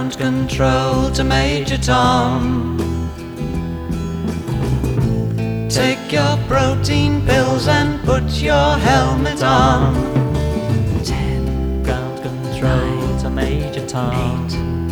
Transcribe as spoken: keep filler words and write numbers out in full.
Ground control to Major Tom. Take your protein pills and put your helmet on. Ten. Ground control to Major Tom. Eight.